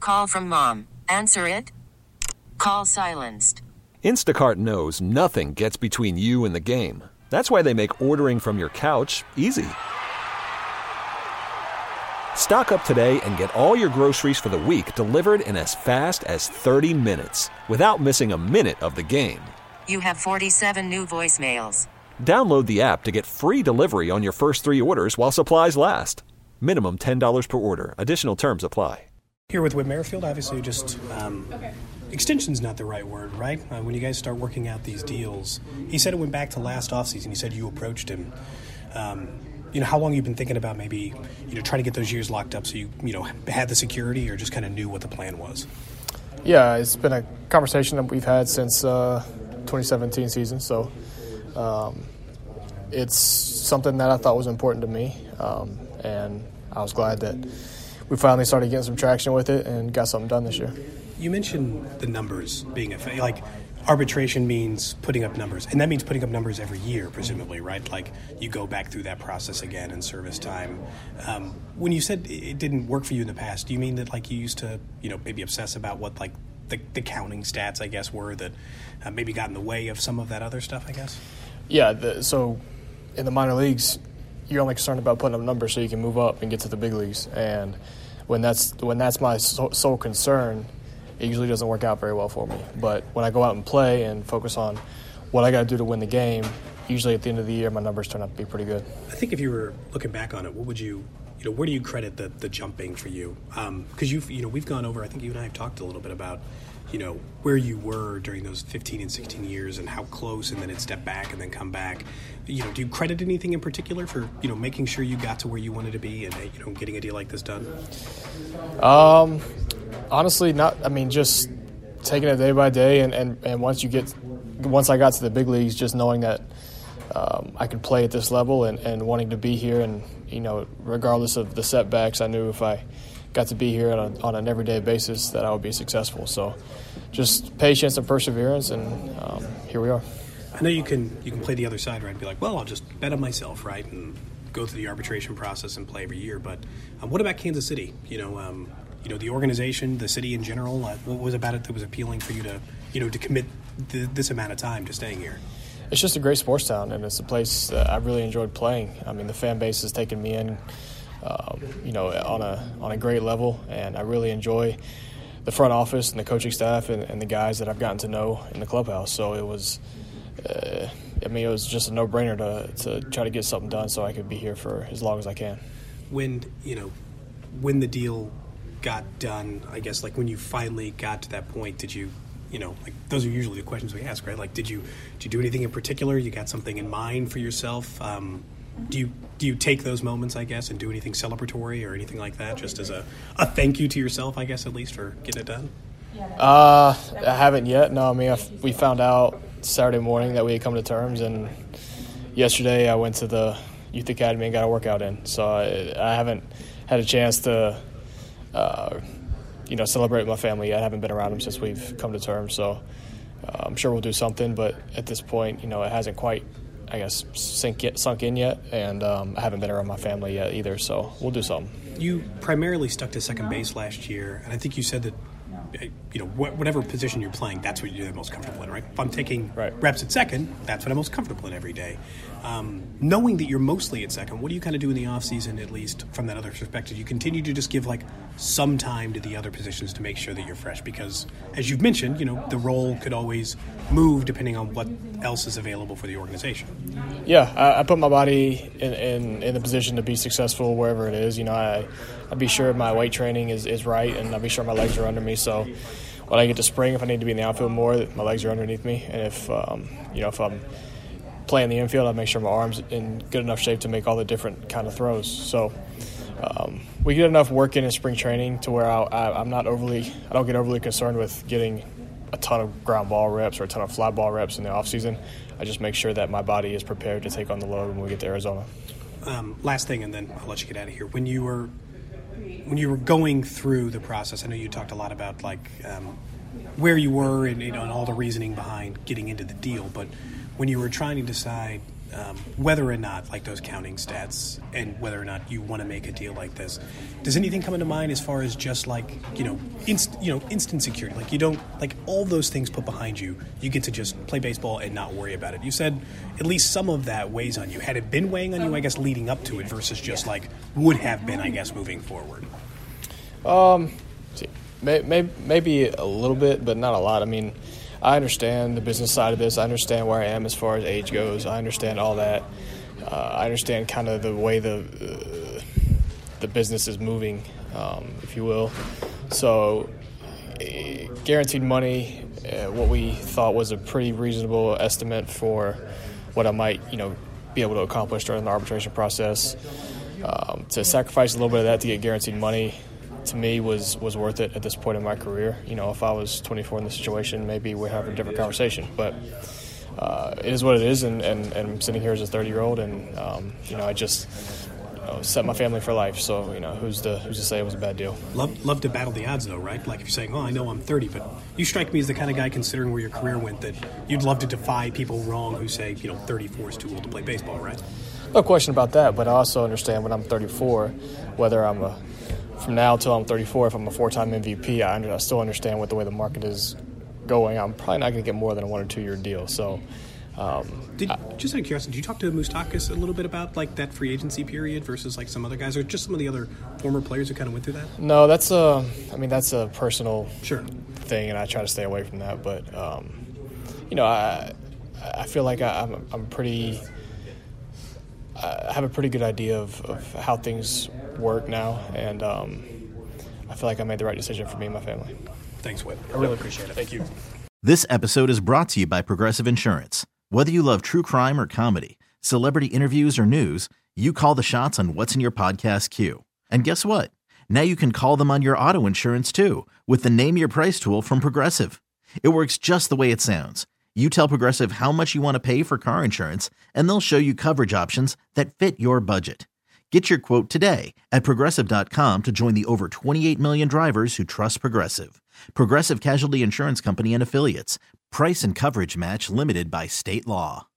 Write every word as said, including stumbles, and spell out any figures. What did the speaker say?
Call from mom. Answer it. Call silenced. Instacart knows nothing gets between you and the game. That's why they make ordering from your couch easy. Stock up today and get all your groceries for the week delivered in as fast as thirty minutes without missing a minute of the game. You have forty-seven new voicemails. Download the app to get free delivery on your first three orders while supplies last. Minimum ten dollars per order. Additional terms apply. Here with Whit Merrifield, obviously just um, extension's not the right word, right? Uh, when you guys start working out these deals, he said it went back to last offseason. He said you approached him. Um, you know, how long you've been thinking about maybe, you know, trying to get those years locked up so you, you know, had the security or just kind of knew what the plan was? Yeah, it's been a conversation that we've had since uh, twenty seventeen season, so um, it's something that I thought was important to me, um, and I was glad that we finally started getting some traction with it and got something done this year. You mentioned the numbers being a like arbitration means putting up numbers, and that means putting up numbers every year, presumably, right? Like you go back through that process again in service time. Um, when you said it didn't work for you in the past, do you mean that like you used to, you know, maybe obsess about what like the, the counting stats, I guess, were that uh, maybe got in the way of some of that other stuff, I guess? Yeah, the, so in the minor leagues, you're only concerned about putting up numbers so you can move up and get to the big leagues. And when that's when that's my so, sole concern, it usually doesn't work out very well for me. But when I go out and play and focus on what I got to do to win the game, usually at the end of the year, my numbers turn out to be pretty good. I think if you were looking back on it, what would you, you know, where do you credit the, the jumping for you? Because um, you've, you know, we've gone over, I think you and I have talked a little bit about, you know, where you were during those fifteen and sixteen years and how close, and then it stepped back and then come back. You know, do you credit anything in particular for, you know, making sure you got to where you wanted to be and, you know, getting a deal like this done? Um, honestly, not. I mean, just taking it day by day, and, and, and once you get, once I got to the big leagues, just knowing that um, I could play at this level and, and wanting to be here, and you know, regardless of the setbacks, I knew if I got to be here on, a, on an everyday basis that I would be successful. So, just patience and perseverance, and um, here we are. I know you can you can play the other side, right, and be like, well, I'll just bet on myself, right, and go through the arbitration process and play every year. But um, what about Kansas City? You know, um, you know, the organization, the city in general. Uh, what was about it that was appealing for you to, you know, to commit th- this amount of time to staying here? It's just a great sports town, and it's a place that I really enjoyed playing. I mean, the fan base has taken me in, um, you know, on a on a great level, and I really enjoy the front office and the coaching staff and, and the guys that I've gotten to know in the clubhouse. So it was. Uh, I mean, it was just a no-brainer to to try to get something done so I could be here for as long as I can. When, you know, when the deal got done, I guess, like when you finally got to that point, did you, you know, like those are usually the questions we ask, right? Like, did you did you do anything in particular? You got something in mind for yourself? Um, do you do you take those moments, I guess, and do anything celebratory or anything like that, just as a, a thank you to yourself, I guess, at least for getting it done? Uh, I haven't yet. No, I mean, I, we found out Saturday morning that we had come to terms, and yesterday I went to the youth academy and got a workout in. So I, I haven't had a chance to, uh, you know, celebrate with my family yet. I haven't been around them since we've come to terms. So uh, I'm sure we'll do something, but at this point, you know, it hasn't quite, I guess, sink it, sunk in yet, and um, I haven't been around my family yet either. So we'll do something. You primarily stuck to second base last year, and I think you said that, you know, whatever position you're playing, that's what you're the most comfortable in, right? If I'm taking right. reps at second, that's what I'm most comfortable in every day. Um, knowing that you're mostly at second, what do you kind of do in the offseason, at least from that other perspective? You continue to just give, like, some time to the other positions to make sure that you're fresh because, as you've mentioned, you know, the role could always move depending on what else is available for the organization. Yeah, I, I put my body in, in, in the position to be successful wherever it is. You know, I, I'd be sure my weight training is, is right, and I'll be sure my legs are under me. So when I get to spring, if I need to be in the outfield more, my legs are underneath me. And if, um, you know, if I'm playing the infield, I make sure my arm's in good enough shape to make all the different kind of throws. So um, we get enough work in in spring training to where I, I, I'm not overly, I don't get overly concerned with getting a ton of ground ball reps or a ton of fly ball reps in the off season. I just make sure that my body is prepared to take on the load when we get to Arizona. Um, last thing, and then I'll let you get out of here. When you were when you were going through the process, I know you talked a lot about like um, where you were and, you know, and all the reasoning behind getting into the deal. But when you were trying to decide, um, whether or not, like those counting stats, and whether or not you want to make a deal like this, does anything come into mind as far as just like, you know, inst, you know, instant security? Like you don't, like all those things put behind you, you get to just play baseball and not worry about it. You said at least some of that weighs on you. Had it been weighing on you, I guess, leading up to it versus just like would have been, I guess, moving forward? Um, maybe, maybe a little bit, but not a lot. I mean, I understand the business side of this. I understand where I am as far as age goes. I understand all that. Uh, I understand kind of the way the uh, the business is moving, um, if you will. So, uh, guaranteed money, uh, what we thought was a pretty reasonable estimate for what I might, you know, be able to accomplish during the arbitration process. Um, to sacrifice a little bit of that to get guaranteed money, to me, was, was worth it at this point in my career. You know, if I was twenty-four in this situation, maybe we'd have a different conversation. But uh, it is what it is, and, and, and I'm sitting here as a thirty-year-old, and, um, you know, I just you know, set my family for life. So, you know, who's to, who's to say it was a bad deal? Love, love to battle the odds, though, right? Like if you're saying, oh, I know I'm thirty, but you strike me as the kind of guy, considering where your career went, that you'd love to defy people wrong who say, you know, thirty-four is too old to play baseball, right? No question about that, but I also understand when I'm thirty-four, whether I'm a from now until I'm thirty-four, if I'm a four-time M V P, I, under, I still understand what the way the market is going. I'm probably not going to get more than a one or two-year deal. So, um, did, I, just out of curiosity, did you talk to Moustakas a little bit about like that free agency period versus like some other guys, or just some of the other former players who kind of went through that? No, that's a. I mean, that's a personal sure. thing, and I try to stay away from that. But um, you know, I I feel like I, I'm I'm pretty. I have a pretty good idea of, of how things work now, and um, I feel like I made the right decision for me and my family. Thanks, Whit. I really appreciate it. Thank you. This episode is brought to you by Progressive Insurance. Whether you love true crime or comedy, celebrity interviews or news, you call the shots on what's in your podcast queue. And guess what? Now you can call them on your auto insurance too with the Name Your Price tool from Progressive. It works just the way it sounds. You tell Progressive how much you want to pay for car insurance, and they'll show you coverage options that fit your budget. Get your quote today at Progressive dot com to join the over twenty-eight million drivers who trust Progressive. Progressive Casualty Insurance Company and Affiliates. Price and coverage match limited by state law.